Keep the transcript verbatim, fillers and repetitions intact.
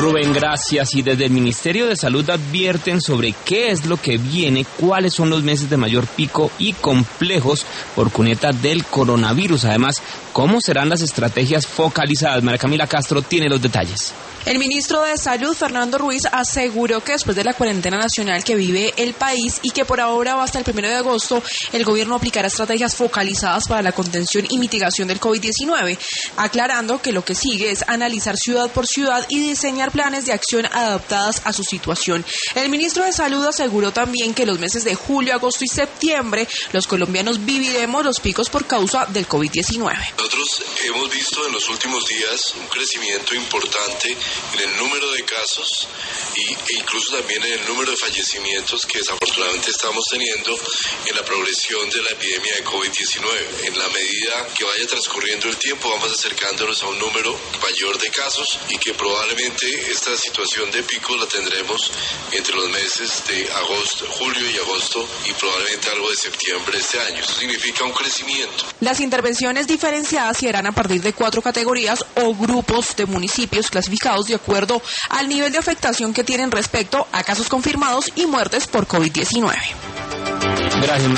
Rubén, gracias. Y desde el Ministerio de Salud advierten sobre qué es lo que viene, cuáles son los meses de mayor pico y complejos por cuneta del coronavirus. Además, cómo serán las estrategias focalizadas. María Camila Castro tiene los detalles. El ministro de Salud, Fernando Ruiz, aseguró que después de la cuarentena nacional que vive el país y que por ahora va hasta el primero de agosto, el gobierno aplicará estrategias focalizadas para la contención y mitigación del COVID diecinueve, aclarando que lo que sigue es analizar ciudad por ciudad y diseñar planes de acción adaptadas a su situación. El ministro de Salud aseguró también que los meses de julio, agosto y septiembre, los colombianos viviremos los picos por causa del COVID diecinueve. Nosotros hemos visto en los últimos días un crecimiento importante en el número de casos y, e incluso también en el número de fallecimientos que desafortunadamente estamos teniendo en la progresión de la epidemia de COVID diecinueve. En la medida que vaya transcurriendo el tiempo vamos acercándonos a un número mayor de casos y que probablemente esta situación de picos la tendremos entre los meses de agosto, julio y agosto y probablemente algo de septiembre de este año. Eso significa un crecimiento. Las intervenciones diferenciadas se harán a partir de cuatro categorías o grupos de municipios clasificados de acuerdo al nivel de afectación que tienen respecto a casos confirmados y muertes por COVID diecinueve. Gracias.